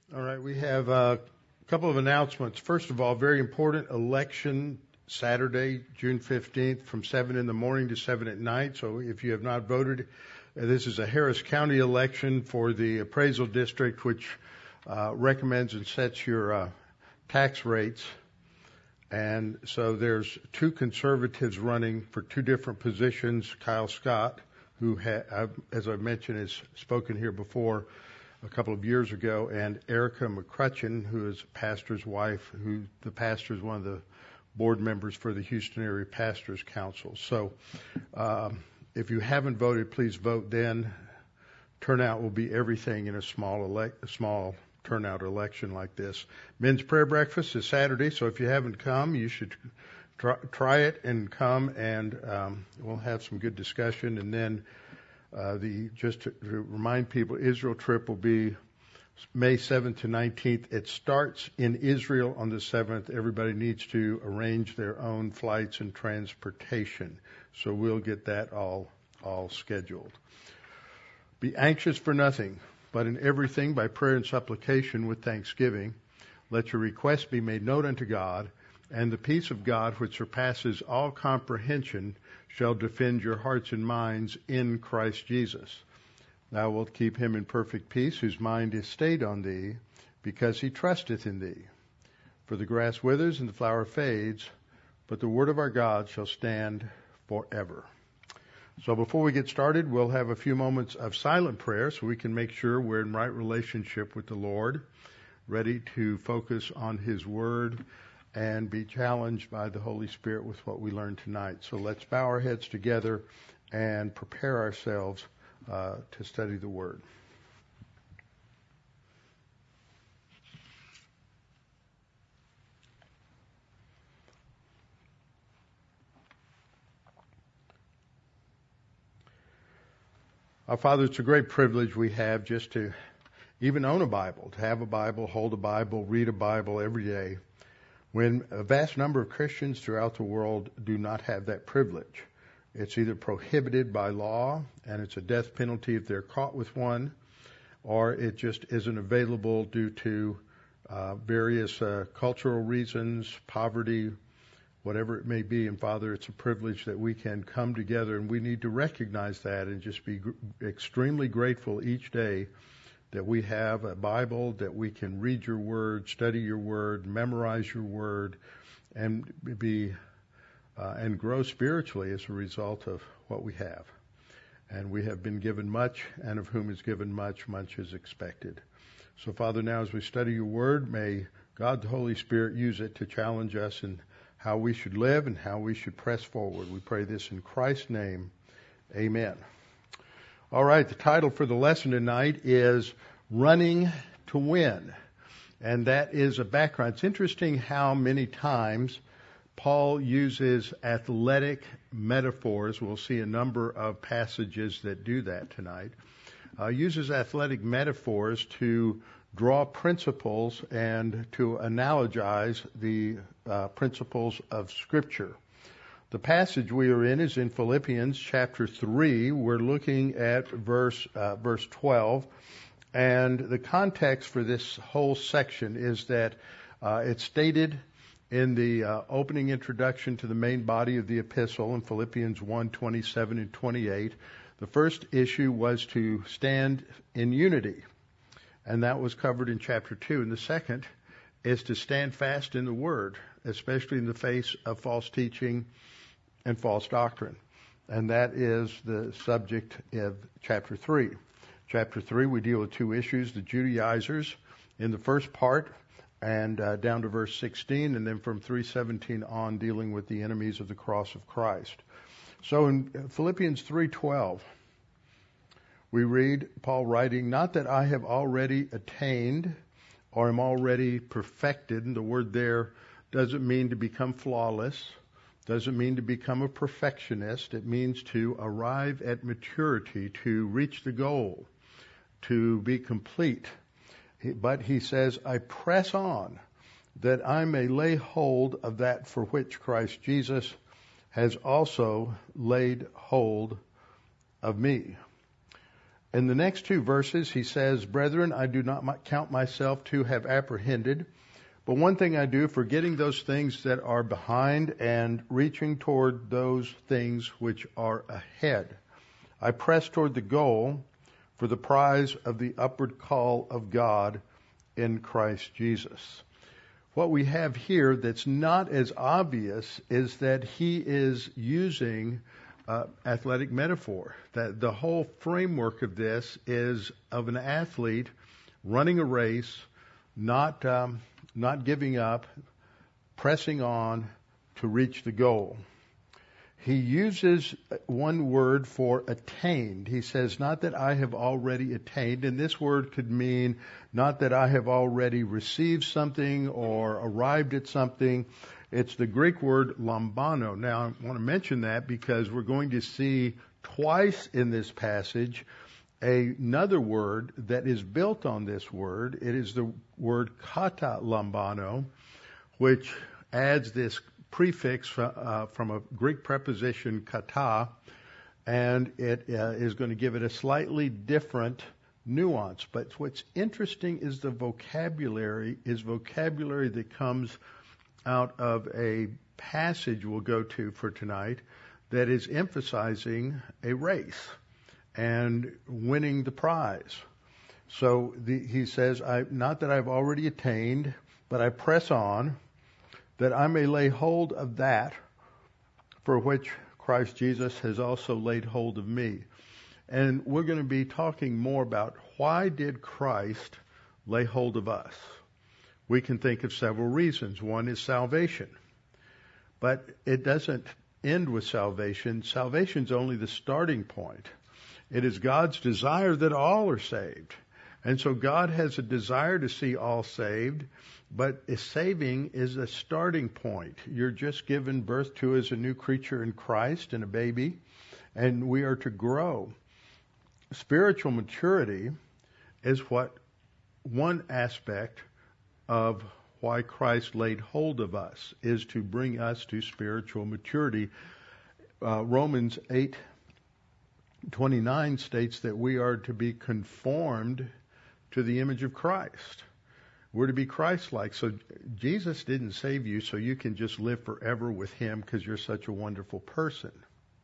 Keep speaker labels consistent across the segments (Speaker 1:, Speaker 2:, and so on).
Speaker 1: All right, we have a couple of announcements. First of all, very important election Saturday, June 15th from 7 in the morning to 7 at night. So if you have not voted, this is a Harris County election for the appraisal district, which recommends and sets your tax rates. And so there's two conservatives running for two different positions. Kyle Scott, who, as I mentioned, has spoken here before a couple of years ago, and Erica McCrutchen, who is a pastor's wife, who the pastor is one of the board members for the Houston Area Pastors Council. So if you haven't voted, please vote then. Turnout will be everything in a small turnout election like this. Men's prayer breakfast is Saturday, so if you haven't come, you should try it and come, and we'll have some good discussion. And then just to remind people, Israel trip will be May 7th to 19th. It starts in Israel on the 7th. Everybody needs to arrange their own flights and transportation. So we'll get that all scheduled. Be anxious for nothing, but in everything by prayer and supplication with thanksgiving. Let your requests be made known unto God, and the peace of God, which surpasses all comprehension, shall defend your hearts and minds in Christ Jesus. Thou wilt keep him in perfect peace, whose mind is stayed on thee, because he trusteth in thee. For the grass withers and the flower fades, but the word of our God shall stand forever. So before we get started, we'll have a few moments of silent prayer so we can make sure we're in right relationship with the Lord, ready to focus on his word and be challenged by the Holy Spirit with what we learned tonight. So let's bow our heads together and prepare ourselves to study the Word. Our Father, it's a great privilege we have just to even own a Bible, to have a Bible, hold a Bible, read a Bible every day, when a vast number of Christians throughout the world do not have that privilege. It's either prohibited by law, and it's a death penalty if they're caught with one, or it just isn't available due to various cultural reasons, poverty, whatever it may be. And Father, it's a privilege that we can come together, and we need to recognize that and just be extremely grateful each day that we have a Bible, that we can read your word, study your word, memorize your word, and and grow spiritually as a result of what we have. And we have been given much, and of whom is given much, much is expected. So Father, now as we study your word, may God the Holy Spirit use it to challenge us in how we should live and how we should press forward. We pray this in Christ's name. Amen. All right, the title for the lesson tonight is Running to Win. And that is a background. It's interesting how many times Paul uses athletic metaphors. We'll see a number of passages that do that tonight. Uses athletic metaphors to draw principles and to analogize the principles of Scripture. The passage we are in is in Philippians chapter 3. We're looking at verse 12. And the context for this whole section is that it's stated in the opening introduction to the main body of the epistle in Philippians 1:27 and 28. The first issue was to stand in unity, and that was covered in chapter 2. And the second is to stand fast in the Word, especially in the face of false teaching and false doctrine. And that is the subject of chapter 3. Chapter 3, we deal with two issues: the Judaizers in the first part and down to verse 16, and then from 3:17 on dealing with the enemies of the cross of Christ. So in Philippians 3:12, we read Paul writing, "Not that I have already attained or am already perfected," and the word there doesn't mean to become flawless, doesn't mean to become a perfectionist. It means to arrive at maturity, to reach the goal, to be complete. But he says, "I press on that I may lay hold of that for which Christ Jesus has also laid hold of me." In the next two verses, he says, "Brethren, I do not count myself to have apprehended, but one thing I do, forgetting those things that are behind and reaching toward those things which are ahead. I press toward the goal for the prize of the upward call of God in Christ Jesus." What we have here that's not as obvious is that he is using athletic metaphor. That the whole framework of this is of an athlete running a race, not giving up, pressing on to reach the goal. He uses one word for attained. He says, not that I have already attained, and this word could mean not that I have already received something or arrived at something. It's the Greek word lambano. Now, I want to mention that because we're going to see twice in this passage another word that is built on this word. It is the word kata lambano, which adds this prefix from a Greek preposition kata, and it is going to give it a slightly different nuance. But what's interesting is the vocabulary that comes out of a passage we'll go to for tonight that is emphasizing a race and winning the prize. So he says, not that I've already attained, but I press on, that I may lay hold of that for which Christ Jesus has also laid hold of me. And we're going to be talking more about why did Christ lay hold of us. We can think of several reasons. One is salvation. But it doesn't end with salvation. Salvation's only the starting point. It is God's desire that all are saved. And so God has a desire to see all saved, but saving is a starting point. You're just given birth to as a new creature in Christ and a baby, and we are to grow. Spiritual maturity is what one aspect of why Christ laid hold of us, is to bring us to spiritual maturity. Romans 8:29 states that we are to be conformed to the image of Christ. We're to be Christ-like. So Jesus didn't save you so you can just live forever with him because you're such a wonderful person.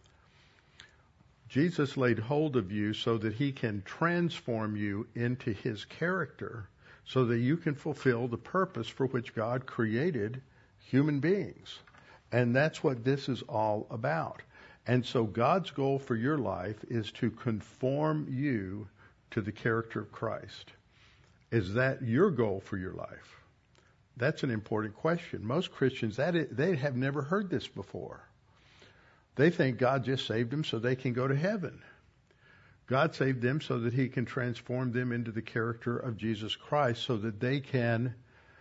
Speaker 1: Jesus laid hold of you so that he can transform you into his character so that you can fulfill the purpose for which God created human beings. And that's what this is all about. And so God's goal for your life is to conform you to the character of Christ. Is that your goal for your life? That's an important question. Most Christians, they have never heard this before. They think God just saved them so they can go to heaven. God saved them so that he can transform them into the character of Jesus Christ so that they can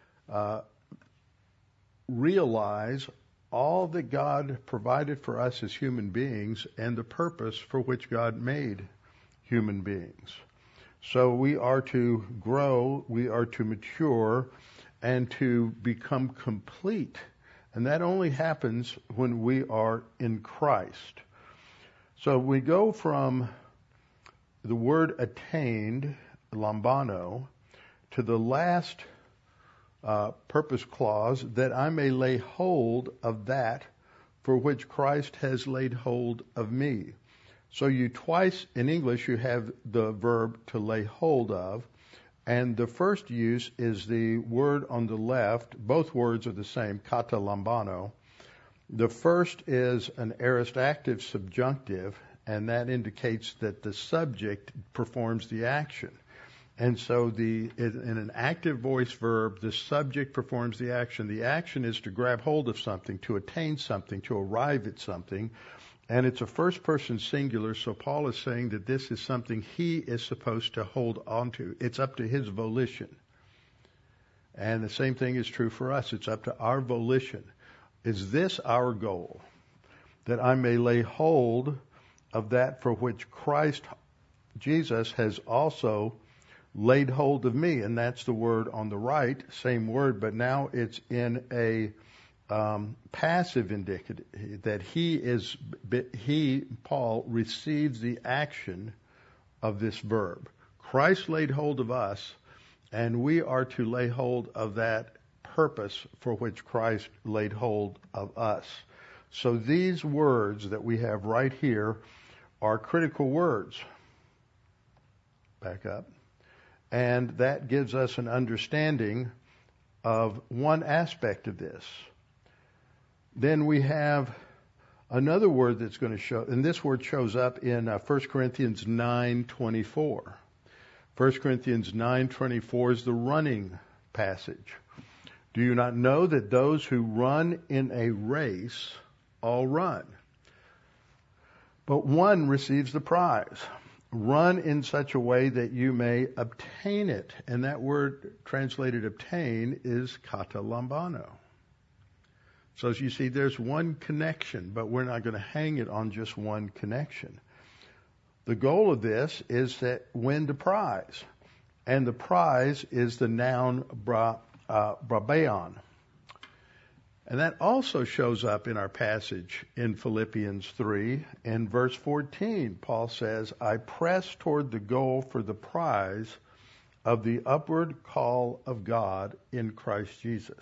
Speaker 1: realize all that God provided for us as human beings and the purpose for which God made human beings. So we are to grow, we are to mature, and to become complete. And that only happens when we are in Christ. So we go from the word attained, lambano, to the last purpose clause, that I may lay hold of that for which Christ has laid hold of me. So you twice in English you have the verb to lay hold of, and the first use is the word on the left. Both words are the same, kata lambano. The first is an aorist active subjunctive, and that indicates that the subject performs the action. And so in an active voice verb, the subject performs the action. The action is to grab hold of something, to attain something, to arrive at something. And it's a first person singular, so Paul is saying that this is something he is supposed to hold on to. It's up to his volition. And the same thing is true for us. It's up to our volition. Is this our goal? That I may lay hold of that for which Christ Jesus has also laid hold of me. And that's the word on the right, same word, but now it's in a passive indicative, that he, Paul, receives the action of this verb. Christ laid hold of us, and we are to lay hold of that purpose for which Christ laid hold of us. So these words that we have right here are critical words. Back up. And that gives us an understanding of one aspect of this. Then we have another word that's going to show, and this word shows up in 1 Corinthians 9:24. 1 Corinthians 9:24 is the running passage. Do you not know that those who run in a race all run, but one receives the prize? Run in such a way that you may obtain it. And that word translated obtain is katalambano. So as you see, there's one connection, but we're not going to hang it on just one connection. The goal of this is to win the prize. And the prize is the noun brabeon. And that also shows up in our passage in Philippians 3. In verse 14, Paul says, I press toward the goal for the prize of the upward call of God in Christ Jesus.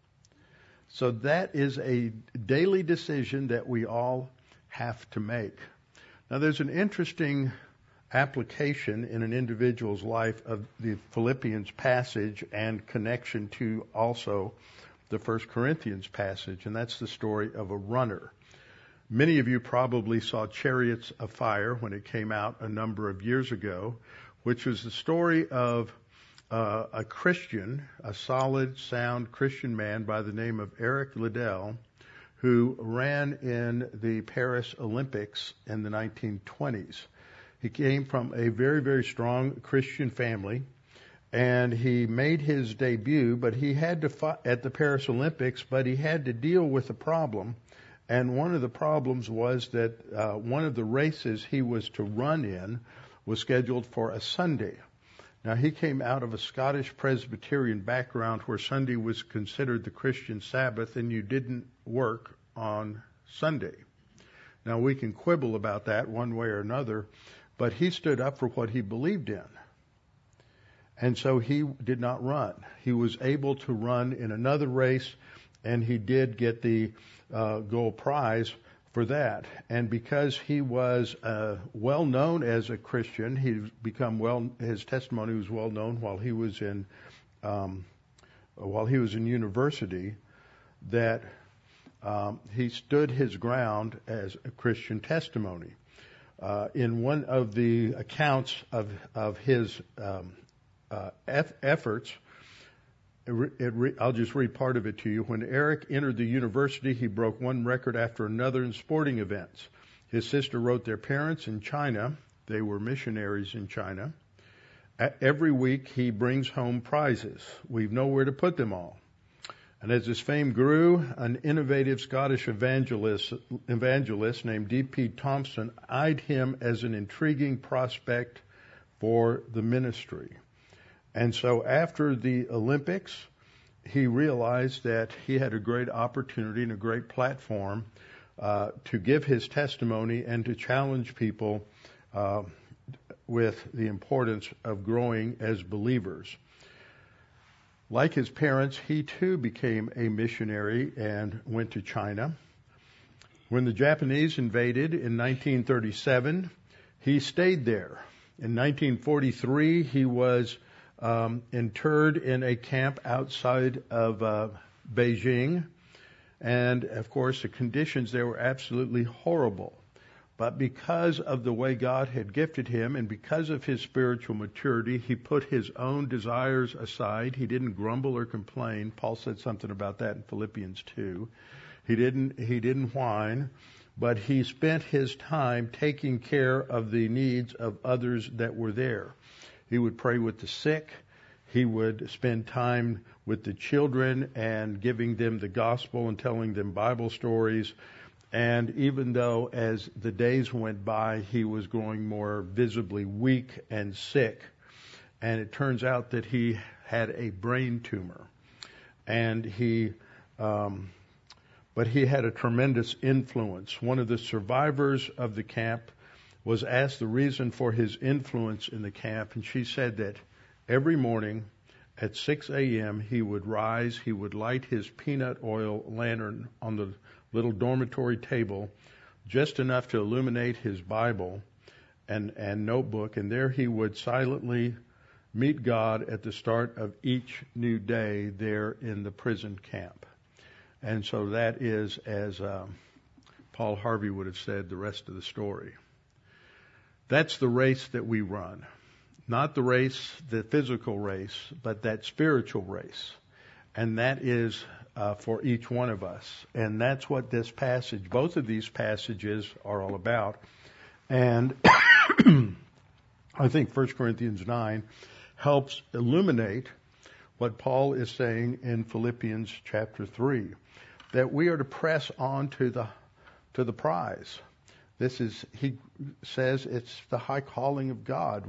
Speaker 1: So that is a daily decision that we all have to make. Now there's an interesting application in an individual's life of the Philippians passage and connection to also the 1 Corinthians passage, and that's the story of a runner. Many of you probably saw Chariots of Fire when it came out a number of years ago, which was the story of a Christian, a solid, sound Christian man by the name of Eric Liddell, who ran in the Paris Olympics in the 1920s. He came from a very, very strong Christian family, and he made his debut, but he had to fight at the Paris Olympics, but he had to deal with a problem. And one of the problems was that one of the races he was to run in was scheduled for a Sunday. Now, he came out of a Scottish Presbyterian background where Sunday was considered the Christian Sabbath, and you didn't work on Sunday. Now, we can quibble about that one way or another, but he stood up for what he believed in. And so he did not run. He was able to run in another race, and he did get the gold prize for that. And because he was well known as a Christian, his testimony was well known while he was in university, that he stood his ground as a Christian testimony. In one of the accounts of his efforts, I'll just read part of it to you. When Eric entered the university, he broke one record after another in sporting events. His sister wrote their parents in China. They were missionaries in China. Every week he brings home prizes. We've nowhere to put them all. And as his fame grew, an innovative Scottish evangelist named D.P. Thompson eyed him as an intriguing prospect for the ministry. And so after the Olympics, he realized that he had a great opportunity and a great platform to give his testimony and to challenge people with the importance of growing as believers. Like his parents, he too became a missionary and went to China. When the Japanese invaded in 1937, he stayed there. In 1943, he was interred in a camp outside of Beijing. And, of course, the conditions there were absolutely horrible. But because of the way God had gifted him and because of his spiritual maturity, he put his own desires aside. He didn't grumble or complain. Paul said something about that in Philippians 2. He didn't whine, but he spent his time taking care of the needs of others that were there. He would pray with the sick. He would spend time with the children and giving them the gospel and telling them Bible stories. And even though as the days went by, he was growing more visibly weak and sick, and it turns out that he had a brain tumor, and but he had a tremendous influence. One of the survivors of the camp was asked the reason for his influence in the camp, and she said that every morning at 6 a.m. he would rise, he would light his peanut oil lantern on the little dormitory table, just enough to illuminate his Bible and notebook, and there he would silently meet God at the start of each new day there in the prison camp. And so that is, as Paul Harvey would have said, the rest of the story. That's the race that we run. Not the race, the physical race, but that spiritual race. And that is for each one of us. And that's what this passage, both of these passages are all about. And I think 1 Corinthians 9 helps illuminate what Paul is saying in Philippians chapter 3, that we are to press on to the prize. This is, he says, it's the high calling of God.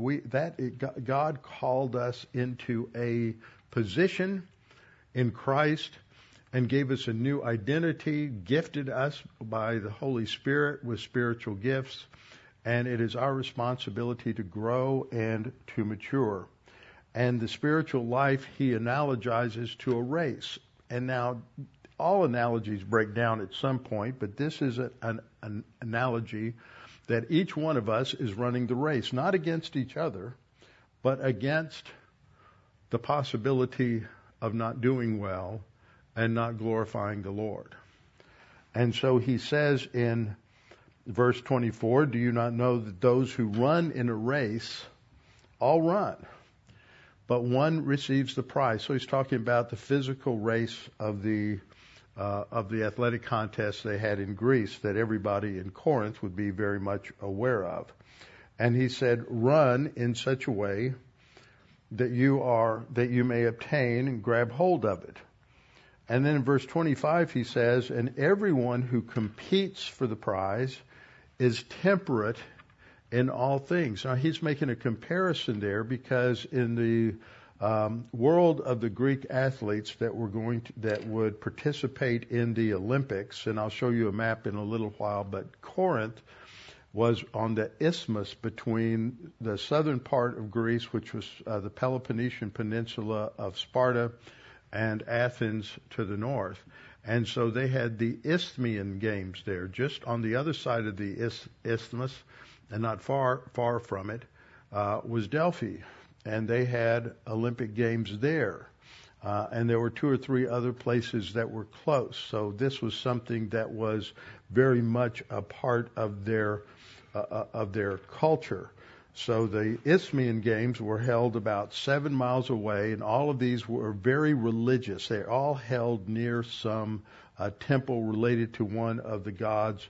Speaker 1: God called us into a position in Christ and gave us a new identity, gifted us by the Holy Spirit with spiritual gifts, and it is our responsibility to grow and to mature. And the spiritual life he analogizes to a race. And now all analogies break down at some point, but this is an analogy that each one of us is running the race, not against each other, but against the possibility of not doing well and not glorifying the Lord. And so he says in verse 24, do you not know that those who run in a race all run, but one receives the prize? So he's talking about the physical race of the athletic contest they had in Greece that everybody in Corinth would be very much aware of. And he said, run in such a way that you may obtain and grab hold of it. And then in verse 25 he says, and everyone who competes for the prize is temperate in all things. Now he's making a comparison there because in the world of the Greek athletes that would participate in the Olympics, and I'll show you a map in a little while, but Corinth was on the isthmus between the southern part of Greece, which was the Peloponnesian Peninsula of Sparta, and Athens to the north. And so they had the Isthmian Games there, just on the other side of the isthmus, and not far from it, was Delphi. And they had Olympic Games there. And there were 2 or 3 other places that were close. So this was something that was very much a part of their culture. So the Isthmian Games were held about 7 miles away, and all of these were very religious. They all held near some temple related to one of the gods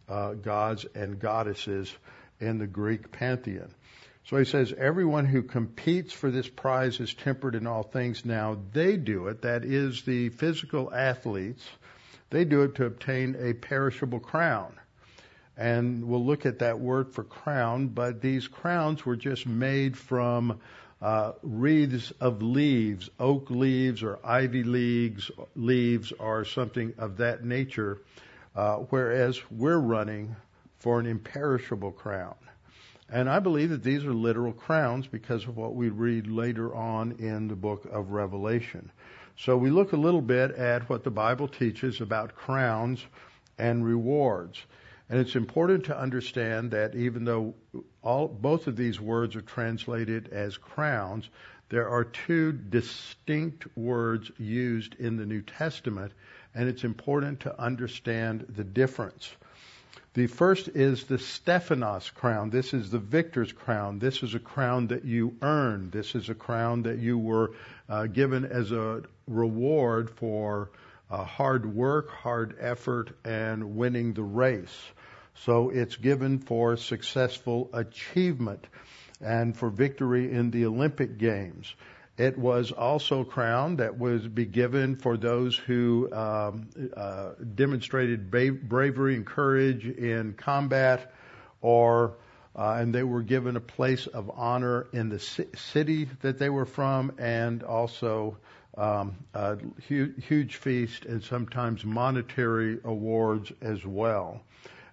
Speaker 1: and goddesses in the Greek pantheon. So he says, everyone who competes for this prize is tempered in all things. Now they do it, that is the physical athletes, they do it to obtain a perishable crown. And we'll look at that word for crown, but these crowns were just made from wreaths of leaves, oak leaves or ivy leaves or something of that nature, whereas we're running for an imperishable crown. And I believe that these are literal crowns because of what we read later on in the book of Revelation. So we look a little bit at what the Bible teaches about crowns and rewards. And it's important to understand that even though both of these words are translated as crowns, there are 2 distinct words used in the New Testament, and it's important to understand the difference. The first is the Stephanos crown. This is the victor's crown. This is a crown that you earned. This is a crown that you were given as a reward for hard work, hard effort, and winning the race. So it's given for successful achievement and for victory in the Olympic Games. It was also a crown that would be given for those who demonstrated bravery and courage in combat, and they were given a place of honor in the city that they were from, and also a huge feast and sometimes monetary awards as well.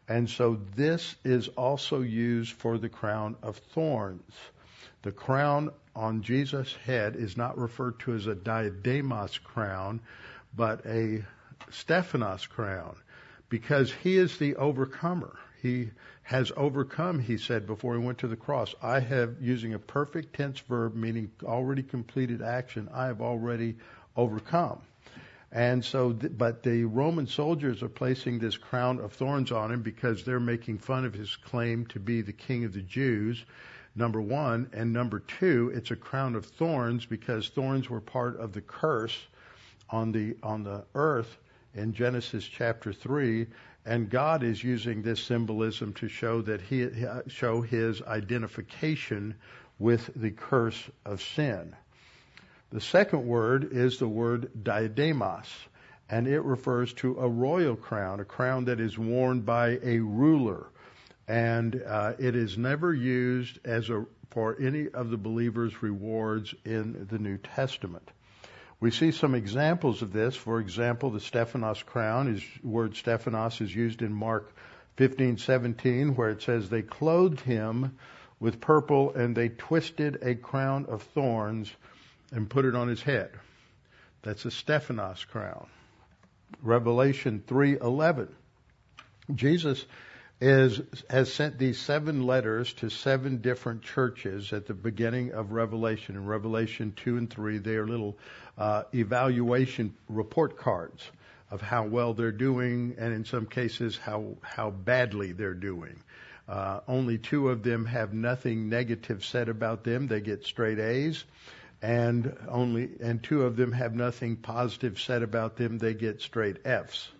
Speaker 1: And so this is also used for the crown of thorns. The crown on Jesus' head is not referred to as a diademos crown, but a Stephanos crown, because he is the overcomer. He has overcome, he said before he went to the cross. I have, using a perfect tense verb, meaning already completed action, I have already overcome. And so, but the Roman soldiers are placing this crown of thorns on him because they're making fun of his claim to be the king of the Jews, number one. And number two, it's a crown of thorns because thorns were part of the curse on the earth in Genesis chapter 3. And God is using this symbolism to show that show his identification with the curse of sin. The second word is the word diademos, and it refers to a royal crown, a crown that is worn by a ruler. And it is never used for any of the believers' rewards in the New Testament. We see some examples of this. For example, the Stephanos crown, word Stephanos is used in Mark 15:17, where it says, they clothed him with purple and they twisted a crown of thorns and put it on his head. That's a Stephanos crown. Revelation 3:11. Jesus has sent these 7 letters to 7 different churches at the beginning of Revelation. In Revelation 2 and 3, they are little evaluation report cards of how well they're doing, and in some cases how badly they're doing. Only 2 of them have nothing negative said about them. They get straight A's. And 2 of them have nothing positive said about them. They get straight F's.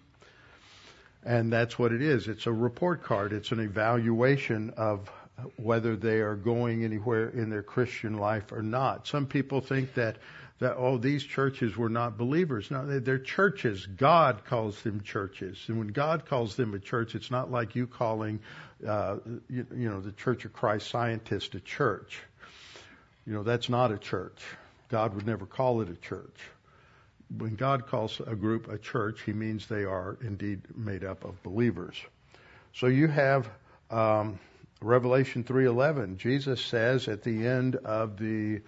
Speaker 1: And that's what it is. It's a report card. It's an evaluation of whether they are going anywhere in their Christian life or not. Some people think that these churches were not believers. No, they're churches. God calls them churches. And when God calls them a church, it's not like you calling, the Church of Christ Scientist a church. That's not a church. God would never call it a church. When God calls a group a church, he means they are indeed made up of believers. So you have Revelation 3:11. Jesus says at the end of the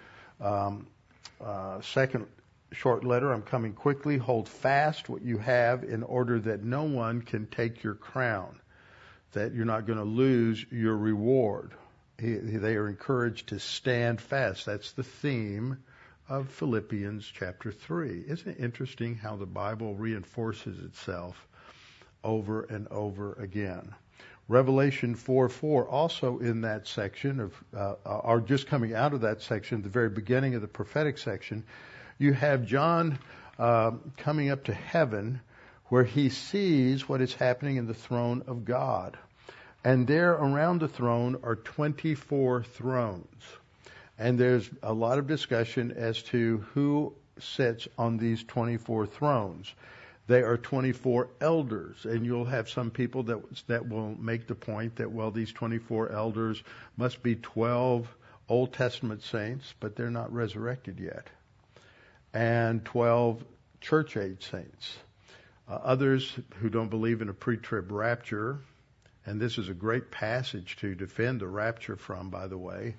Speaker 1: second short letter, I'm coming quickly, hold fast what you have in order that no one can take your crown, that you're not going to lose your reward. They are encouraged to stand fast. That's the theme of Philippians chapter 3. Isn't it interesting how the Bible reinforces itself over and over again? Revelation 4:4, also in that section or just coming out of that section, the very beginning of the prophetic section, you have John coming up to heaven where he sees what is happening in the throne of God. And there around the throne are 24 thrones. And there's a lot of discussion as to who sits on these 24 thrones. They are 24 elders, and you'll have some people that will make the point that, well, these 24 elders must be 12 Old Testament saints, but they're not resurrected yet, and 12 church age saints. Others who don't believe in a pre-trib rapture, and this is a great passage to defend the rapture from, by the way,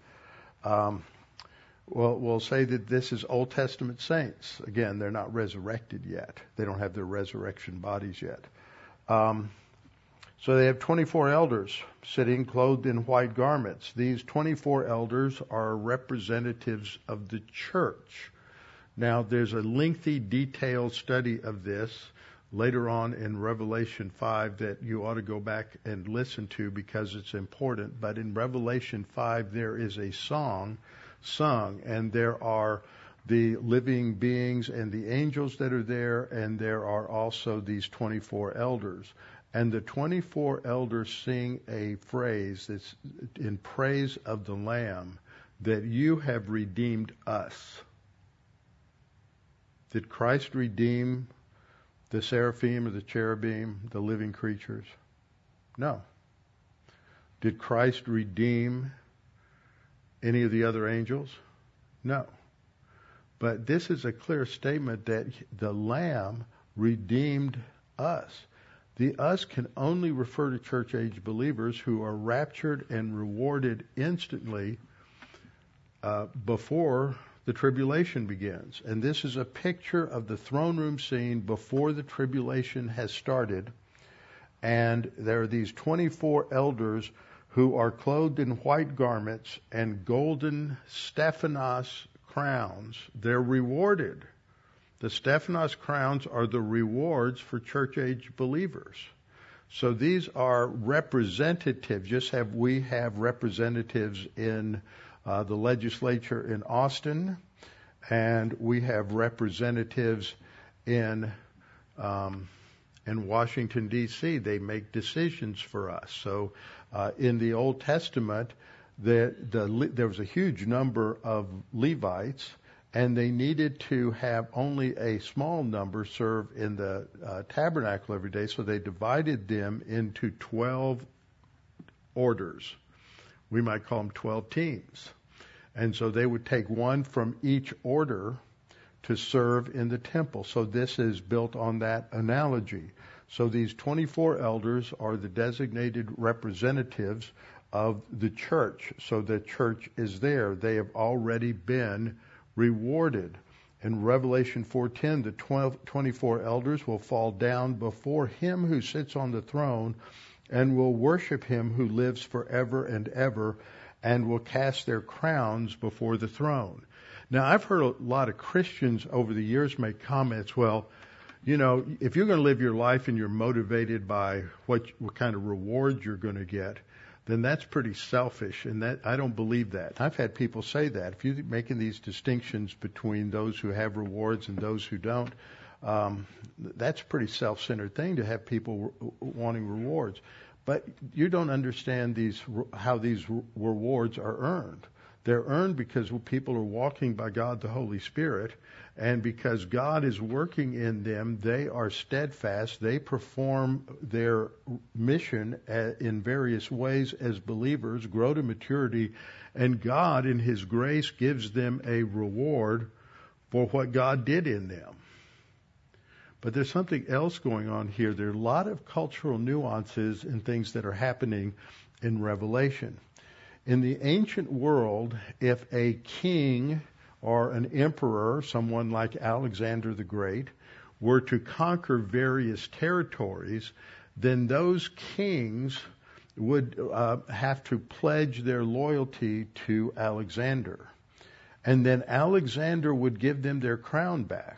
Speaker 1: we'll say that this is Old Testament saints. Again, they're not resurrected yet. They don't have their resurrection bodies yet. So they have 24 elders sitting clothed in white garments. These 24 elders are representatives of the church. Now, there's a lengthy, detailed study of this later on in Revelation 5 that you ought to go back and listen to because it's important. But in Revelation 5, there is a song sung, and there are the living beings and the angels that are there, and there are also these 24 elders. And the 24 elders sing a phrase that's in praise of the Lamb, that you have redeemed us. Did Christ redeem the seraphim or the cherubim, the living creatures? No. Did Christ redeem any of the other angels? No. But this is a clear statement that the Lamb redeemed us. The us can only refer to church age believers who are raptured and rewarded instantly before the tribulation begins. And this is a picture of the throne room scene before the tribulation has started. And there are these 24 elders who are clothed in white garments and golden Stephanos crowns. They're rewarded. The Stephanos crowns are the rewards for church age believers. So these are representatives, just as we have representatives in the legislature in Austin, and we have representatives in Washington, D.C. They make decisions for us. So in the Old Testament, there was a huge number of Levites, and they needed to have only a small number serve in the tabernacle every day, so they divided them into 12 orders. We might call them 12 teams. And so they would take one from each order to serve in the temple. So this is built on that analogy. So these 24 elders are the designated representatives of the church. So the church is there. They have already been rewarded. In Revelation 4:10, the 24 elders will fall down before him who sits on the throne and will worship him who lives forever and ever, and will cast their crowns before the throne. Now, I've heard a lot of Christians over the years make comments, well, you know, if you're going to live your life and you're motivated by what kind of rewards you're going to get, then that's pretty selfish, and that I don't believe that. I've had people say that. If you're making these distinctions between those who have rewards and those who don't, that's a pretty self-centered thing to have people wanting rewards. But you don't understand how these rewards are earned. They're earned because people are walking by God the Holy Spirit, and because God is working in them, they are steadfast. They perform their mission in various ways as believers, grow to maturity, and God, in His grace, gives them a reward for what God did in them. But there's something else going on here. There are a lot of cultural nuances and things that are happening in Revelation. In the ancient world, if a king or an emperor, someone like Alexander the Great, were to conquer various territories, then those kings would have to pledge their loyalty to Alexander. And then Alexander would give them their crown back.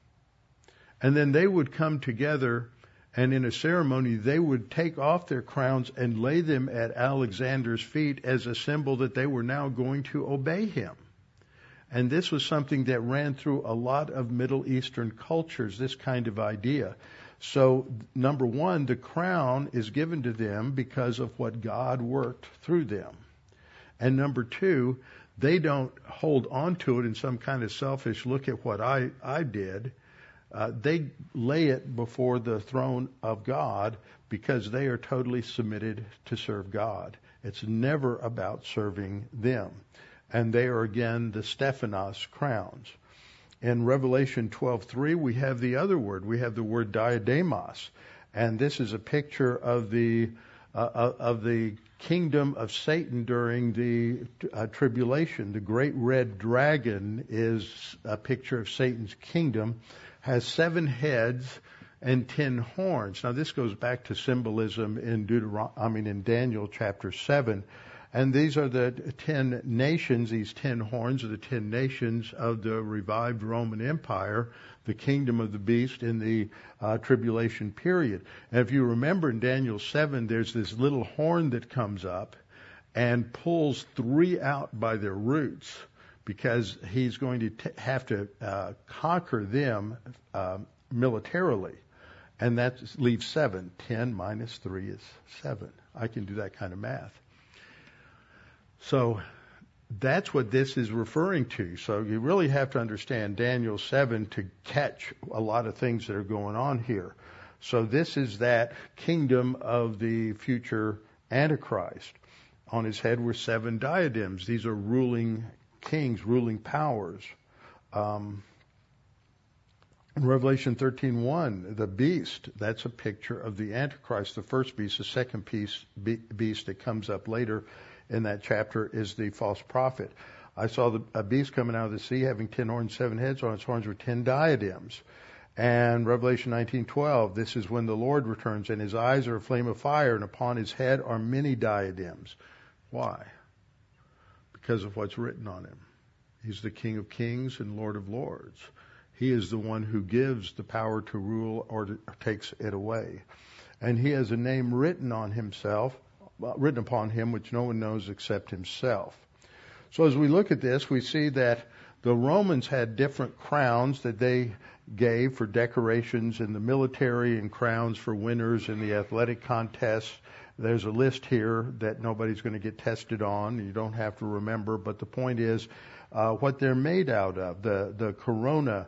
Speaker 1: And then they would come together, and in a ceremony, they would take off their crowns and lay them at Alexander's feet as a symbol that they were now going to obey him. And this was something that ran through a lot of Middle Eastern cultures, this kind of idea. So, number one, the crown is given to them because of what God worked through them. And number two, they don't hold on to it in some kind of selfish look at what I did. They lay it before the throne of God because they are totally submitted to serve God. It's never about serving them. And they are, again, the Stephanos crowns. In Revelation 12:3, we have the other word. We have the word diademos. And this is a picture of the kingdom of Satan during the tribulation. The great red dragon is a picture of Satan's kingdom, has 7 heads and 10 horns. Now, this goes back to symbolism in in Daniel chapter 7. And these are the 10 nations. These 10 horns are the 10 nations of the revived Roman Empire, the kingdom of the beast in the tribulation period. And if you remember in Daniel 7, there's this little horn that comes up and pulls 3 out by their roots, because he's going to have to conquer them militarily. And that leaves 7. 10 minus 3 is 7. I can do that kind of math. So that's what this is referring to. So you really have to understand Daniel 7 to catch a lot of things that are going on here. So this is that kingdom of the future Antichrist. On his head were 7 diadems. These are ruling kings, ruling powers. In Revelation 13:1, the beast, that's a picture of the Antichrist, the first beast. The second beast that comes up later in that chapter is the false prophet. I saw a beast coming out of the sea having 10 horns, 7 heads. On its horns were 10 diadems. And Revelation 19:12, this is when the Lord returns, and his eyes are a flame of fire, and upon his head are many diadems. Why? Because of what's written on him. He's the King of Kings and Lord of Lords. He is the one who gives the power to rule or takes it away. And he has a name written on himself, written upon him, which no one knows except himself. So as we look at this, we see that the Romans had different crowns that they gave for decorations in the military and crowns for winners in the athletic contests. There's a list here that nobody's going to get tested on. You don't have to remember, but the point is what they're made out of. The corona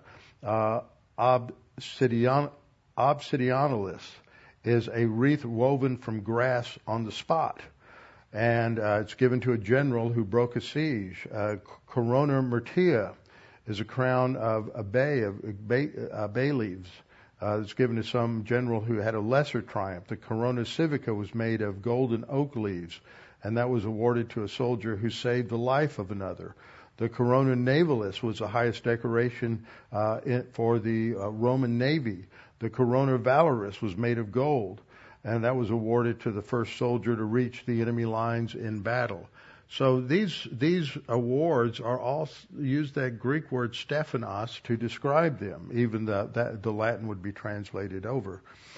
Speaker 1: obsidianalis is a wreath woven from grass on the spot. And it's given to a general who broke a siege. Corona myrtea is a crown of bay leaves. It's given to some general who had a lesser triumph. The corona civica was made of golden oak leaves, and that was awarded to a soldier who saved the life of another. The corona navalis was the highest decoration for the Roman Navy. The corona valoris was made of gold, and that was awarded to the first soldier to reach the enemy lines in battle. So these awards are all use that Greek word Stephanos to describe them. Even the Latin would be translated over.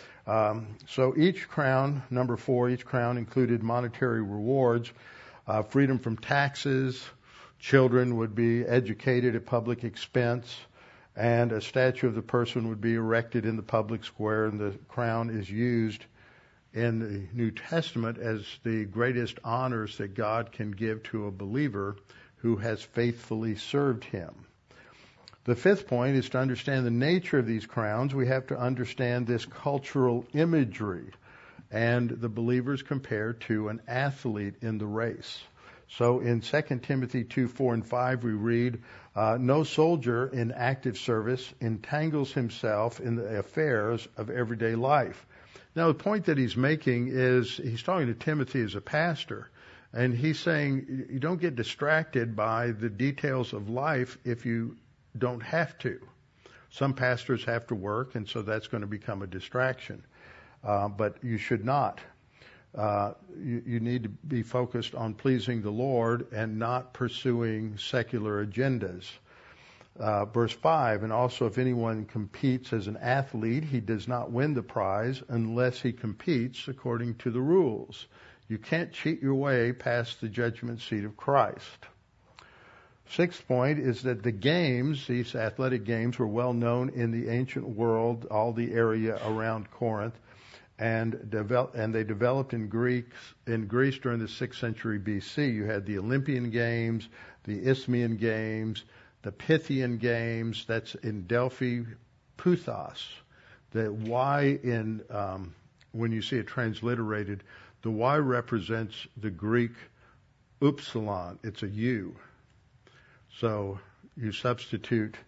Speaker 1: So each crown, number 4, each crown included monetary rewards, freedom from taxes. Children would be educated at public expense, and a statue of the person would be erected in the public square, and the crown is used in the New Testament as the greatest honors that God can give to a believer who has faithfully served him. The 5th point is to understand the nature of these crowns. We have to understand this cultural imagery, and the believers compared to an athlete in the race. So in 2 Timothy 2:4 and 5, we read, no soldier in active service entangles himself in the affairs of everyday life. Now, the point that he's making is he's talking to Timothy as a pastor, and he's saying you don't get distracted by the details of life if you don't have to. Some pastors have to work, and so that's going to become a distraction. But you should not. You need to be focused on pleasing the Lord and not pursuing secular agendas. Verse 5, and also if anyone competes as an athlete, he does not win the prize unless he competes according to the rules. You can't cheat your way past the judgment seat of Christ. 6th point is that the games, these athletic games, were well known in the ancient world, all the area around Corinth, and they developed in Greece during the 6th century BC. You had the Olympian Games, the Isthmian Games, the Pythian Games. That's in Delphi, Puthos. The Y in when you see it transliterated, the Y represents the Greek upsilon. It's a U. So you substitute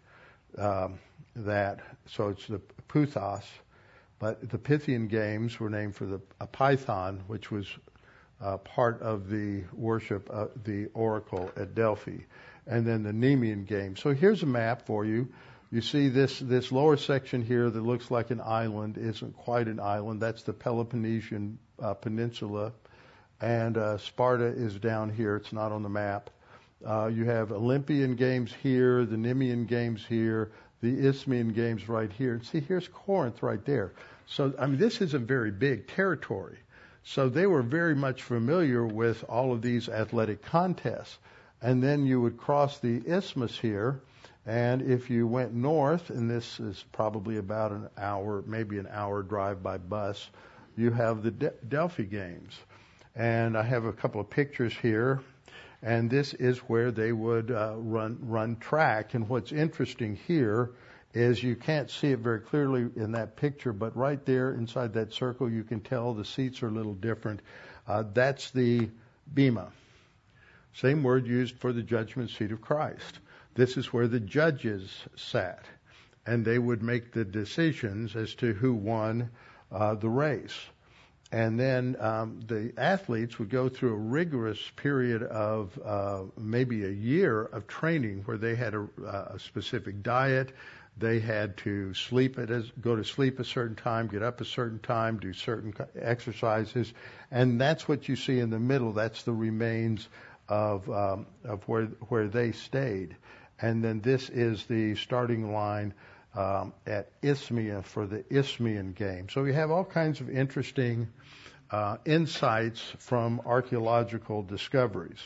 Speaker 1: that. So it's the Puthos. But the Pythian Games were named for a python, which was part of the worship of the oracle at Delphi. And then the Nemean Games. So here's a map for you. You see this lower section here that looks like an island isn't quite an island. That's the Peloponnesian Peninsula. And Sparta is down here. It's not on the map. You have Olympian Games here, the Nemean Games here, the Isthmian Games right here. And see, here's Corinth right there. So, I mean, this is a very big territory. So they were very much familiar with all of these athletic contests. And then you would cross the isthmus here, and if you went north, and this is probably about an hour, maybe an hour drive by bus, you have the Delphi Games. And I have a couple of pictures here, and this is where they would run track. And what's interesting here is you can't see it very clearly in that picture, but right there inside that circle you can tell the seats are a little different. That's the bema. Same word used for the judgment seat of Christ. This is where the judges sat. and they would make the decisions as to who won the race. And then the athletes would go through a rigorous period of maybe a year of training where they had a specific diet. They had to go to sleep a certain time, get up a certain time, do certain exercises. And that's what you see in the middle. That's the remains of where they stayed. And then this is the starting line at Isthmia for the Isthmian game. So we have all kinds of interesting insights from archaeological discoveries.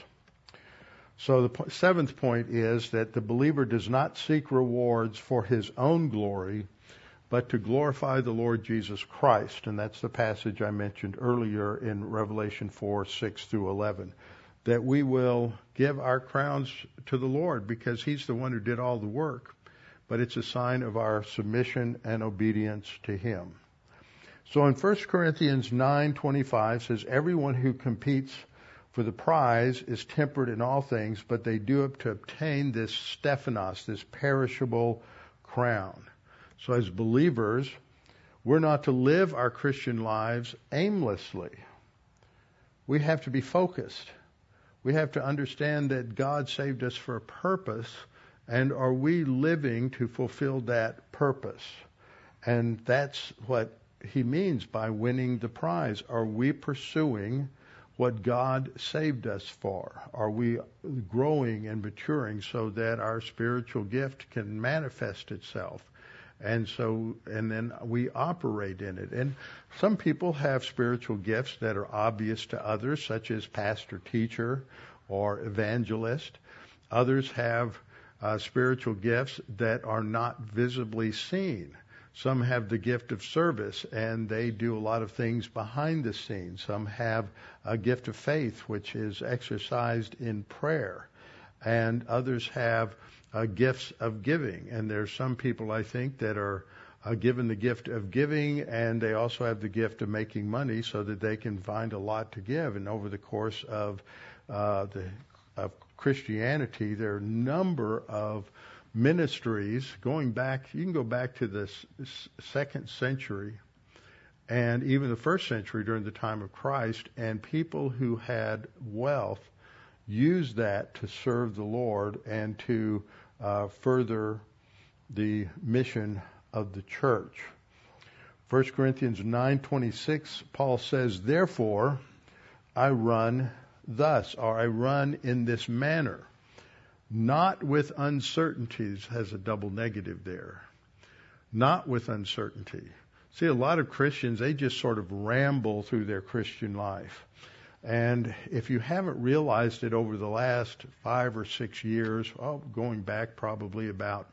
Speaker 1: So the seventh point is that the believer does not seek rewards for his own glory, but to glorify the Lord Jesus Christ. And that's the passage I mentioned earlier in Revelation 4:6-11. That we will give our crowns to the Lord because He's the one who did all the work. But it's a sign of our submission and obedience to Him. So in 1 Corinthians 9:25 says, everyone who competes for the prize is temperate in all things, but they do it to obtain this Stephanos, this perishable crown. So as believers, we're not to live our Christian lives aimlessly. We have to be focused. We have to understand that God saved us for a purpose, and are we living to fulfill that purpose? And that's what He means by winning the prize. Are we pursuing what God saved us for? Are we growing and maturing so that our spiritual gift can manifest itself? And then we operate in it. And some people have spiritual gifts that are obvious to others, such as pastor, teacher, or evangelist. Others have spiritual gifts that are not visibly seen. Some have the gift of service, and they do a lot of things behind the scenes. Some have a gift of faith, which is exercised in prayer. And others have gifts of giving. And there's some people, I think, that are given the gift of giving, and they also have the gift of making money so that they can find a lot to give. And over the course of Christianity, there are a number of ministries going back. You can go back to the second century and even the first century during the time of Christ, and people who had wealth used that to serve the Lord and to further the mission of the church. 1 Corinthians 9:26, Paul says, therefore I run thus, or I run in this manner. Not with uncertainties, has a double negative there. Not with uncertainty. See, a lot of Christians, they just sort of ramble through their Christian life. And if you haven't realized it over the last 5 or 6 years, going back probably about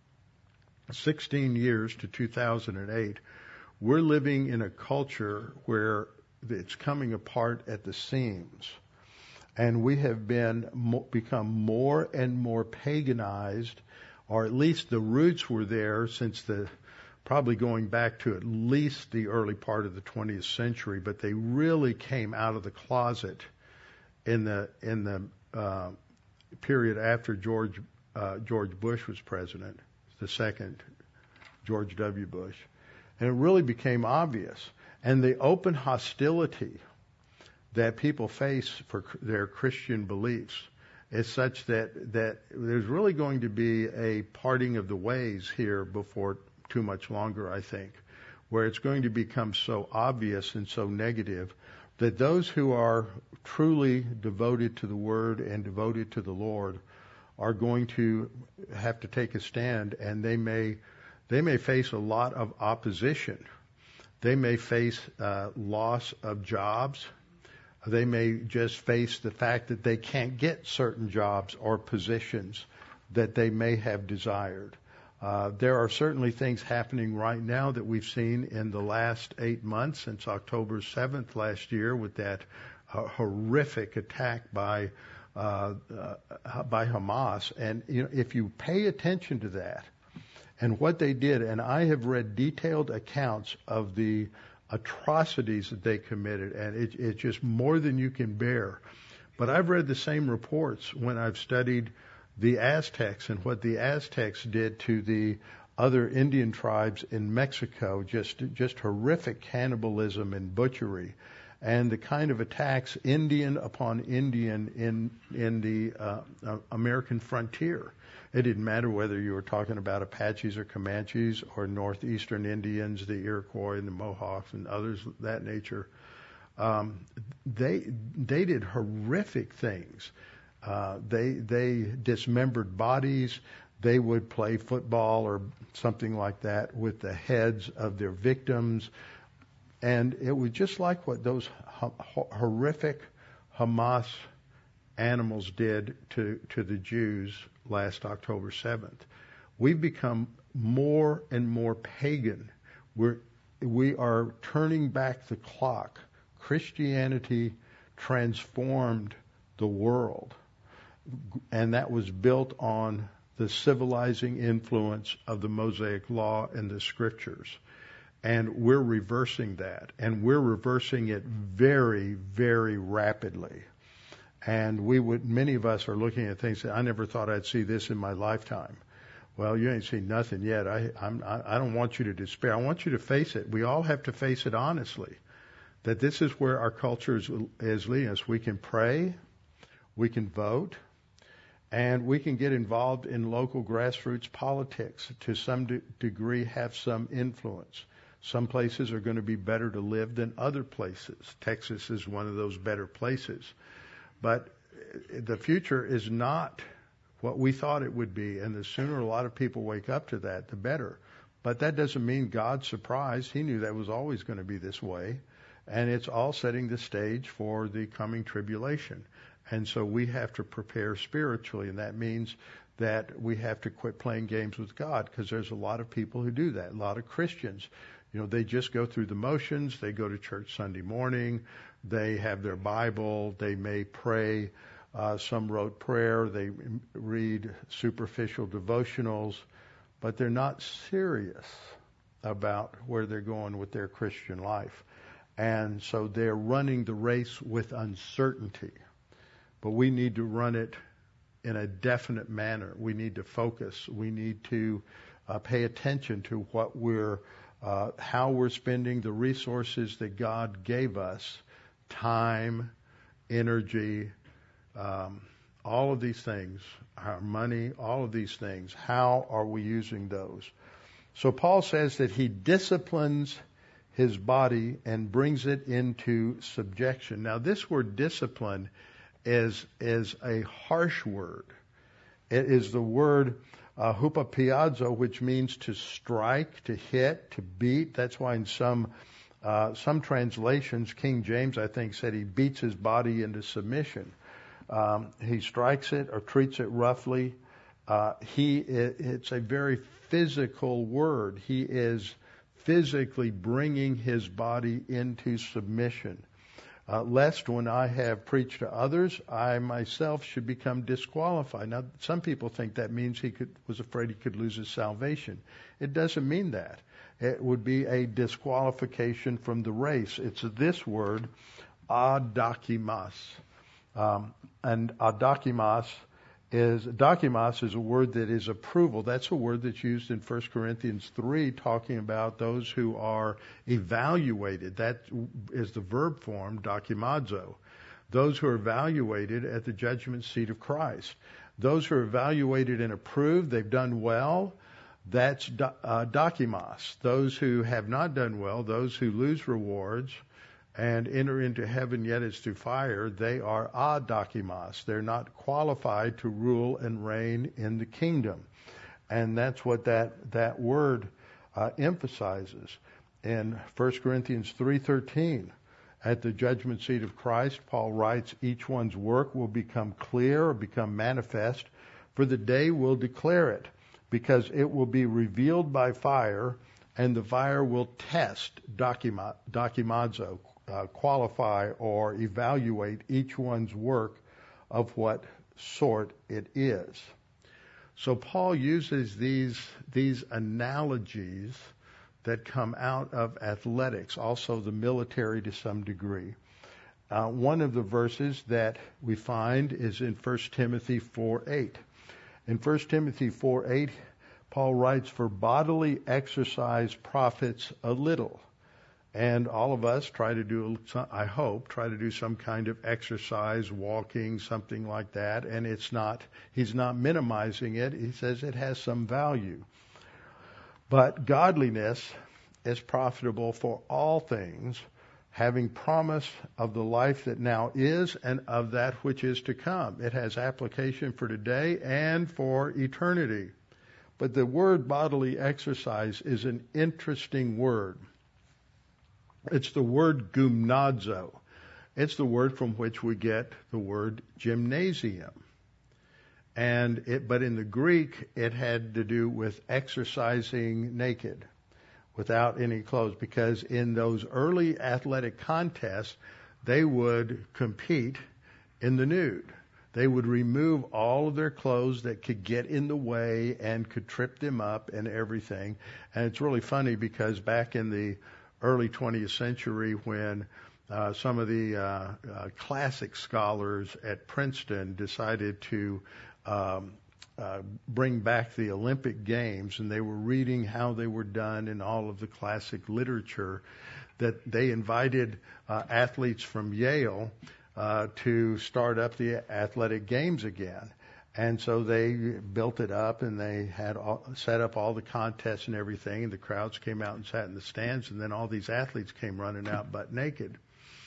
Speaker 1: 16 years to 2008, we're living in a culture where it's coming apart at the seams. And we have become more and more paganized, or at least the roots were there since probably going back to at least the early part of the 20th century, but they really came out of the closet in the period after George Bush was president, the second George W. Bush. And it really became obvious. And the open hostility that people face for their Christian beliefs is such that there's really going to be a parting of the ways here before too much longer, I think, where it's going to become so obvious and so negative that those who are truly devoted to the Word and devoted to the Lord are going to have to take a stand, and they may face a lot of opposition. They may face loss of jobs. They may just face the fact that they can't get certain jobs or positions that they may have desired. There are certainly things happening right now that we've seen in the last 8 months since October 7th last year with that horrific attack by Hamas. And if you pay attention to that and what they did, and I have read detailed accounts of the atrocities that they committed, and it's just more than you can bear. But I've read the same reports when I've studied the Aztecs and what the Aztecs did to the other Indian tribes in Mexico, just horrific cannibalism and butchery, and the kind of attacks Indian upon Indian in the American frontier. It didn't matter whether you were talking about Apaches or Comanches or northeastern Indians, the Iroquois and the Mohawks and others of that nature. They did horrific things. They dismembered bodies. They would play football or something like that with the heads of their victims. And it was just like what those horrific Hamas animals did to the Jews last October 7th. We've become more and more pagan. We are turning back the clock. Christianity transformed the world, and that was built on the civilizing influence of the Mosaic Law and the Scriptures. And we're reversing that, and we're reversing it very, very rapidly. And many of us are looking at things that I never thought I'd see this in my lifetime. Well, you ain't seen nothing yet. I don't want you to despair. I want you to face it. We all have to face it honestly, that this is where our culture is leading us. We can pray, we can vote, and we can get involved in local grassroots politics to some degree, have some influence. Some places are going to be better to live than other places. Texas is one of those better places. But the future is not what we thought it would be, and the sooner a lot of people wake up to that, the better. But that doesn't mean God's surprised. He knew that was always going to be this way, and it's all setting the stage for the coming tribulation. And so we have to prepare spiritually, and that means that we have to quit playing games with God, because there's a lot of people who do that, a lot of Christians. You know, they just go through the motions. They go to church Sunday morning. They have their Bible. They may pray some rote prayer. They read superficial devotionals, but they're not serious about where they're going with their Christian life. And so they're running the race with uncertainty. But we need to run it in a definite manner. We need to focus. We need to pay attention to what how we're spending the resources that God gave us, time, energy, all of these things, our money, all of these things. How are we using those? So Paul says that he disciplines his body and brings it into subjection. Now, this word discipline is a harsh word. It is the word hupapiazo, which means to strike, to hit, to beat. That's why in some translations, King James, I think, said he beats his body into submission. He strikes it or treats it roughly. It's a very physical word. He is physically bringing his body into submission. Lest when I have preached to others, I myself should become disqualified. Now, some people think that means he was afraid he could lose his salvation. It doesn't mean that. It would be a disqualification from the race. It's this word, adakimas. And adakimas is a word that is approval. That's a word that's used in 1 Corinthians 3, talking about those who are evaluated. That is the verb form, dakimazo. Those who are evaluated at the judgment seat of Christ. Those who are evaluated and approved, they've done well, that's dakimas. Those who have not done well, those who lose rewards and enter into heaven yet as through fire, they are adakimas. They're not qualified to rule and reign in the kingdom. And that's what that word emphasizes. In 1 Corinthians 3:13, at the judgment seat of Christ, Paul writes, each one's work will become clear or become manifest, for the day will declare it, because it will be revealed by fire, and the fire will test, dakimazo, qualify or evaluate each one's work of what sort it is. So Paul uses these analogies that come out of athletics, also the military to some degree. One of the verses that we find is in 1 Timothy 4:8. In 1 Timothy 4:8, Paul writes, for bodily exercise profits a little. And all of us try to do, I hope, try to do some kind of exercise, walking, something like that. And he's not minimizing it. He says it has some value. But godliness is profitable for all things, having promise of the life that now is and of that which is to come. It has application for today and for eternity. But the word bodily exercise is an interesting word. It's the word gymnazo. It's the word from which we get the word gymnasium. But in the Greek, it had to do with exercising naked, without any clothes, because in those early athletic contests, they would compete in the nude. They would remove all of their clothes that could get in the way and could trip them up and everything. And it's really funny because back in the early 20th century, when some of the classic scholars at Princeton decided to bring back the Olympic Games, and they were reading how they were done in all of the classic literature, that they invited athletes from Yale to start up the athletic games again. And so they built it up, and they had set up all the contests and everything, and the crowds came out and sat in the stands, and then all these athletes came running out butt naked.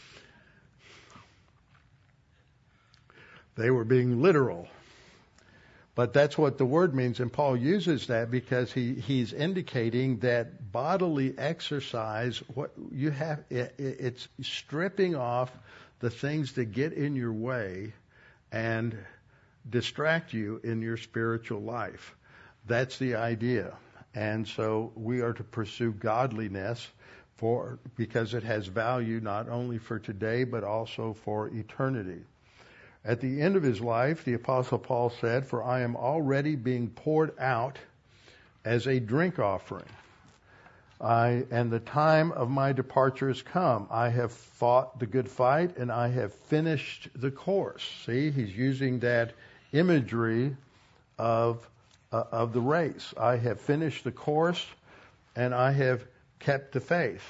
Speaker 1: They were being literal. But that's what the word means, and Paul uses that because he's indicating that bodily exercise, what you have, it's stripping off the things that get in your way and distract you in your spiritual life. That's the idea. And so we are to pursue godliness because it has value not only for today but also for eternity. At the end of his life, the Apostle Paul said, for I am already being poured out as a drink offering. And the time of my departure has come. I have fought the good fight, and I have finished the course. See, he's using that imagery of the race. I have finished the course, and I have kept the faith.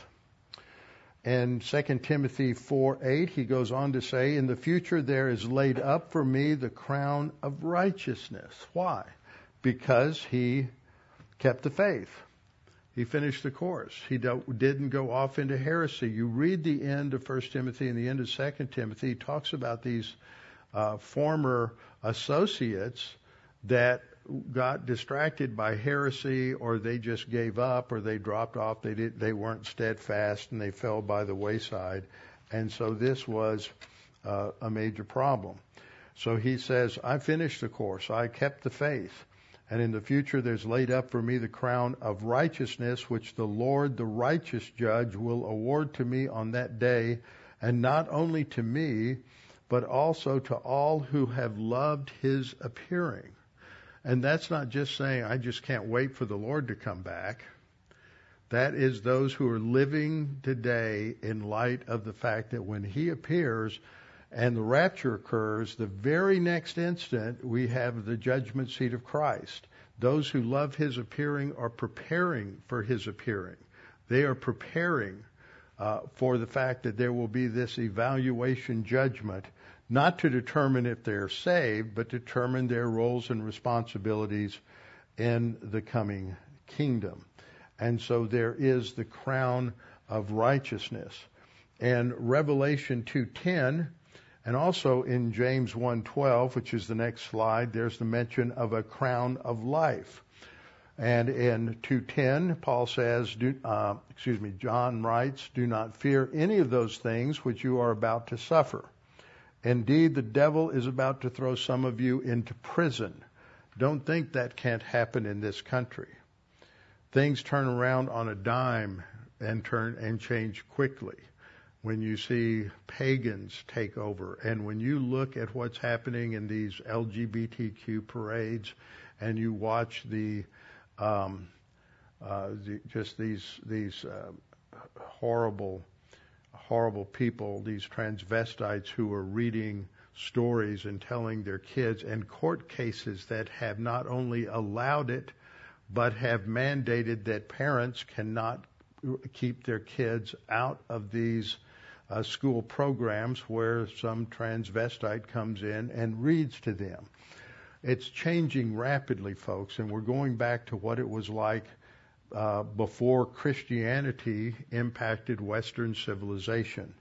Speaker 1: In 2 Timothy 4:8, he goes on to say, in the future there is laid up for me the crown of righteousness. Why? Because he kept the faith. He finished the course. He didn't go off into heresy. You read the end of 1 Timothy and the end of 2 Timothy, he talks about these former associates that got distracted by heresy, or they just gave up, or they dropped off. They weren't steadfast, and they fell by the wayside. And so this was a major problem. So he says, I finished the course. I kept the faith. And in the future there's laid up for me the crown of righteousness, which the Lord, the righteous judge, will award to me on that day, and not only to me, but also to all who have loved his appearing. And that's not just saying, I just can't wait for the Lord to come back. That is those who are living today in light of the fact that when he appears and the rapture occurs, the very next instant we have the judgment seat of Christ. Those who love his appearing are preparing for his appearing. They are preparing for the fact that there will be this evaluation judgment, not to determine if they're saved, but determine their roles and responsibilities in the coming kingdom. And so there is the crown of righteousness. And Revelation 2:10, and also in James 1:12, which is the next slide, there's the mention of a crown of life. And in 2:10, Paul says, John writes, do not fear any of those things which you are about to suffer. Indeed, the devil is about to throw some of you into prison. Don't think that can't happen in this country. Things turn around on a dime and change quickly when you see pagans take over. And when you look at what's happening in these LGBTQ parades, and you watch these horrible people, these transvestites who are reading stories and telling their kids, and court cases that have not only allowed it, but have mandated that parents cannot keep their kids out of these school programs where some transvestite comes in and reads to them. It's changing rapidly, folks, and we're going back to what it was like before Christianity impacted Western civilization.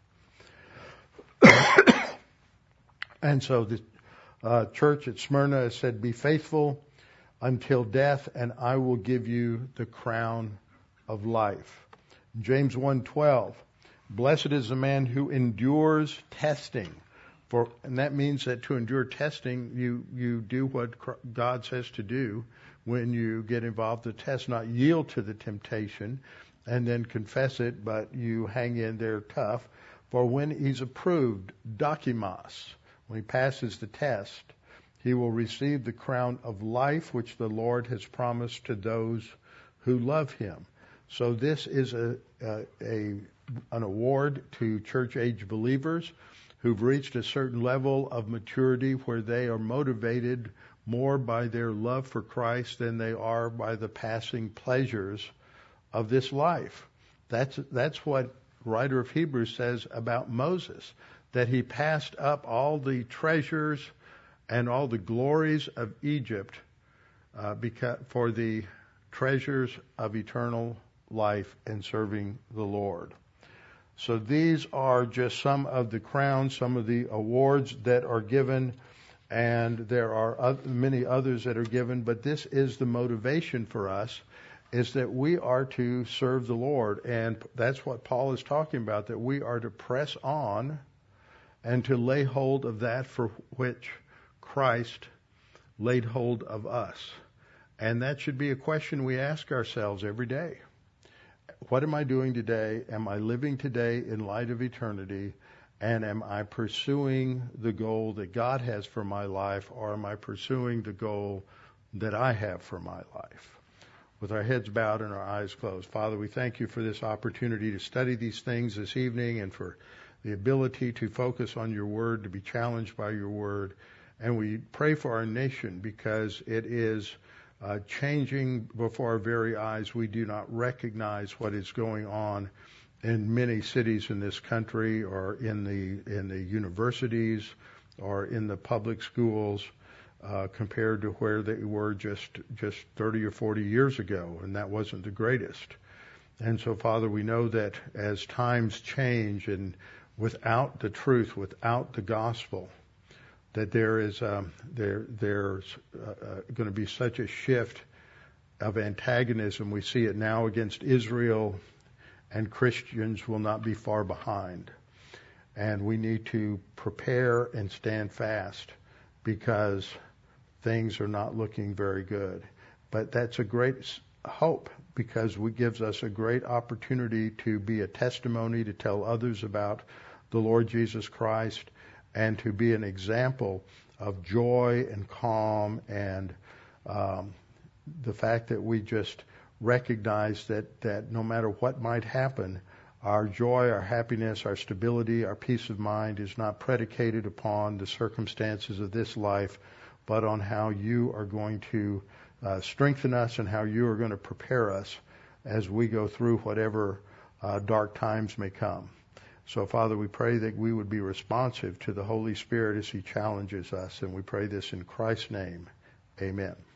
Speaker 1: And so the church at Smyrna said, "Be faithful until death, and I will give you the crown of life." James 1:12, "Blessed is the man who endures testing." And that means that to endure testing, you do what God says to do when you get involved in the test, not yield to the temptation and then confess it, but you hang in there tough. For when he's approved, dokimos, when he passes the test, he will receive the crown of life which the Lord has promised to those who love him. So this is an award to church-age believers who've reached a certain level of maturity where they are motivated more by their love for Christ than they are by the passing pleasures of this life. That's what the writer of Hebrews says about Moses, that he passed up all the treasures and all the glories of Egypt for the treasures of eternal life and serving the Lord. So these are just some of the crowns, some of the awards that are given, and there are many others that are given, but this is the motivation for us, is that we are to serve the Lord. And that's what Paul is talking about, that we are to press on and to lay hold of that for which Christ laid hold of us. And that should be a question we ask ourselves every day. What am I doing today? Am I living today in light of eternity? And am I pursuing the goal that God has for my life, or am I pursuing the goal that I have for my life? With our heads bowed and our eyes closed, Father, we thank you for this opportunity to study these things this evening and for the ability to focus on your word, to be challenged by your word. And we pray for our nation because it is changing before our very eyes. We do not recognize what is going on in many cities in this country, or in the universities, or in the public schools, compared to where they were just 30 or 40 years ago, and that wasn't the greatest. And so, Father, we know that as times change, and without the truth, without the gospel, that there's going to be such a shift of antagonism. We see it now against Israel, and Christians will not be far behind. And we need to prepare and stand fast because things are not looking very good. But that's a great hope, because it gives us a great opportunity to be a testimony, to tell others about the Lord Jesus Christ, and to be an example of joy and calm, and the fact that we just recognize that no matter what might happen, our joy, our happiness, our stability, our peace of mind is not predicated upon the circumstances of this life, but on how you are going to strengthen us and how you are going to prepare us as we go through whatever dark times may come. So, Father, we pray that we would be responsive to the Holy Spirit as he challenges us, and we pray this in Christ's name. Amen.